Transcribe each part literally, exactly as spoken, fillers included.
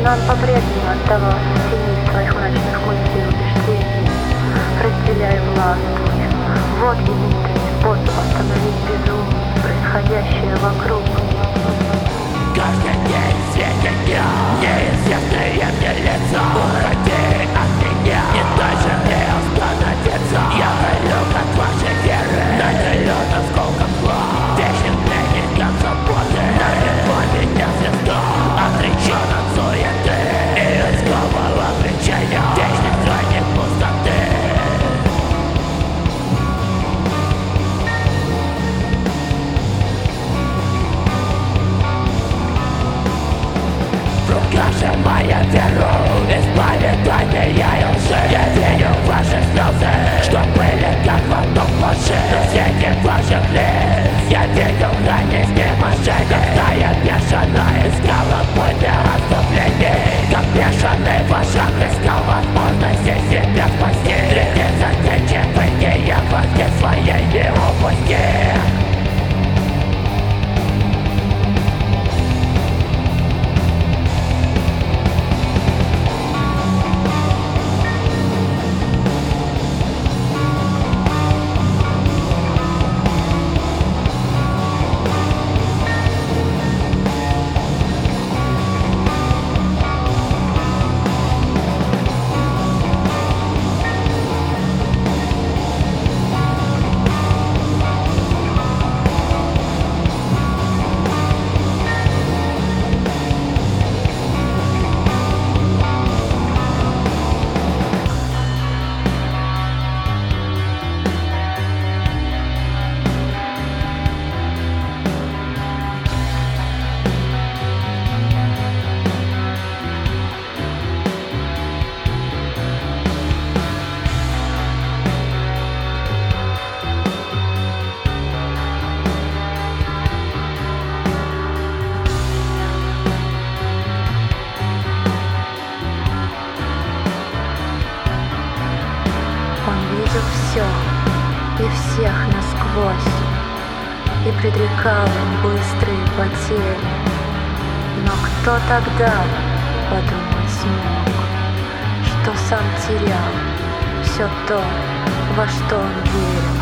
он по-прежнему оставался в тени своих мрачных мыслей и убеждений, разделяя властвуя. Вот единственный способ остановить безумие, происходящее вокруг. Каждый день светит днем неизвестные мне лица. Уходи от меня, не дай же мне остановиться. Я горю, как ваши веры, наделен осколком зла. Вечен пленником свободы, на него меня звезда. Отречен от суеты и искового влечения, вечный странник пустоты. В руках же моя вера, избавит от меня и лжи. Я верю в ваши слезы, что были как в одном плаже. Но в свете ваших лиц я видел грани снеможения. Стая бешеная искала путь для отступлений, как бешеный вожак искал возможности себя спасти. Среди задачи выйти, я хвосте своей не упусти. Все и всех насквозь, и предрекал им быстрые потери. Но кто тогда подумать смог, что сам терял все то, во что он верил?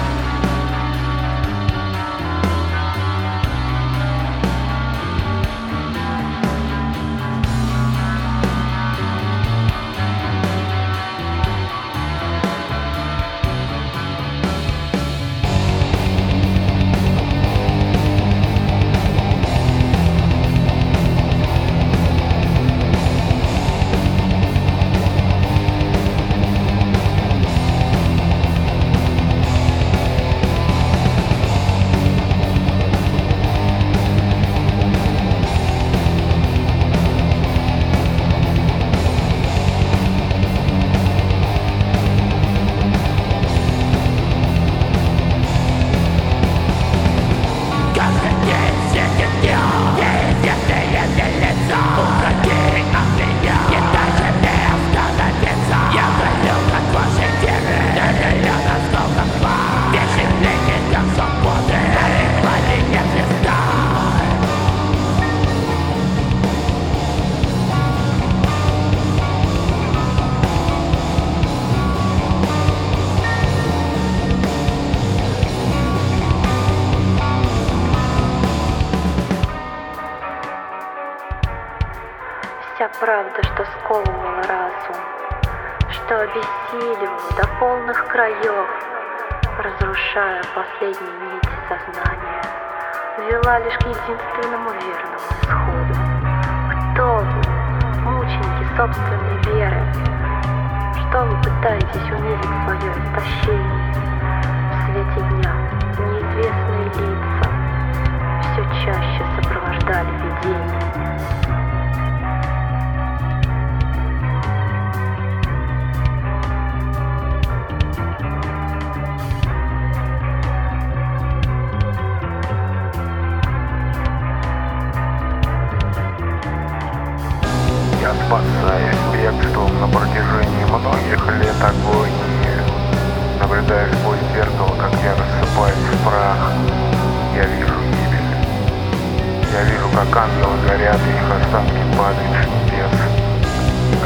Вся правда, что сковывала разум, что обессиливала до полных краев, разрушая последние нити сознания, вела лишь к единственному верному исходу. Кто вы, мученики собственной веры? Что вы пытаетесь унизить свое истощение? В свете дня неизвестные лица все чаще сопровождали видения. Я спасаюсь бегством на протяжении многих лет агонии. Наблюдаю сквозь зеркало, как я рассыпаюсь в прах. Я вижу гибель. Я вижу, как ангелы горят, и их останки падают с небес.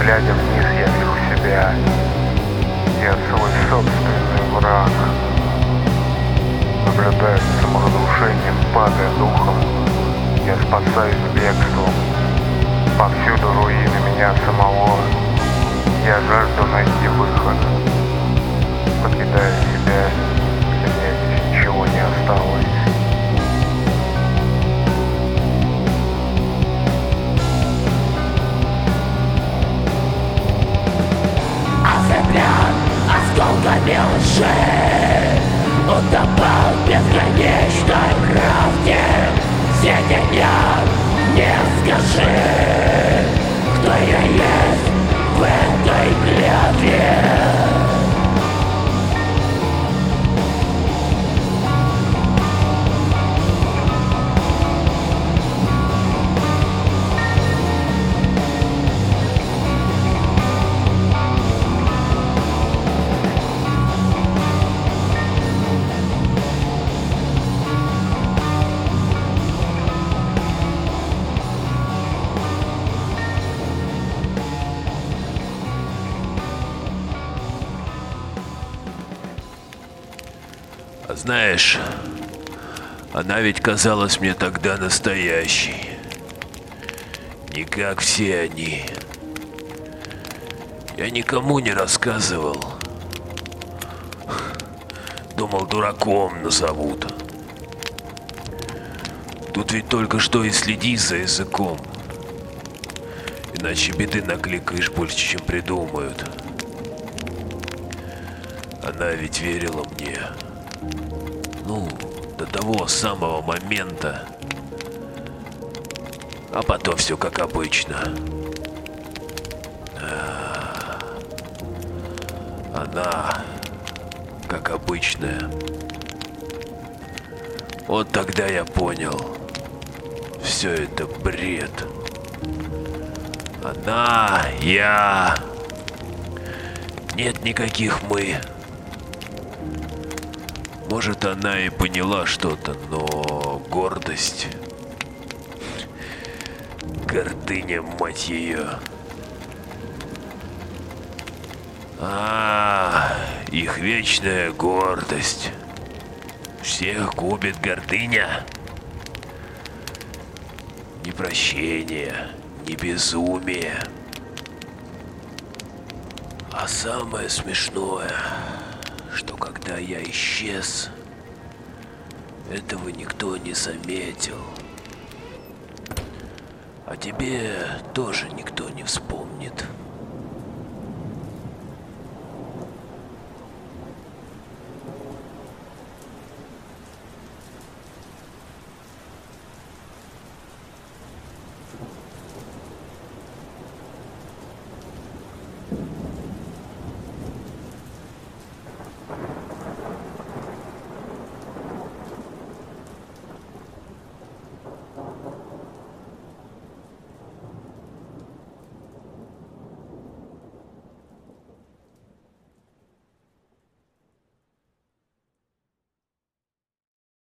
Глядя вниз, я вижу себя. Я свой собственный враг. Наблюдая за саморазрушением, падая духом, я спасаюсь бегством. Повсюду руины меня самого. Я жажду найти выход. Покидая себя, для меня здесь ничего не осталось. Ослеплен осколками лжи, утопал в бесконечной правде. Сети нет, не скажи, кто я есть в этой клятве. А знаешь, она ведь казалась мне тогда настоящей. Не как все они. Я никому не рассказывал. Думал, дураком назовут. Тут ведь только что и следи за языком. Иначе беды накликаешь больше, чем придумают. Она ведь верила мне. Ну, до того самого момента. А потом все как обычно. Она, как обычная. Вот тогда я понял. Все это бред. Она, я. Нет никаких мы. Может, она и поняла что-то, но гордость... Гордыня, мать ее. А, их вечная гордость. Всех губит гордыня. Ни прощения, ни безумие. А самое смешное, что когда я исчез, этого никто не заметил. А тебе тоже никто не вспомнит.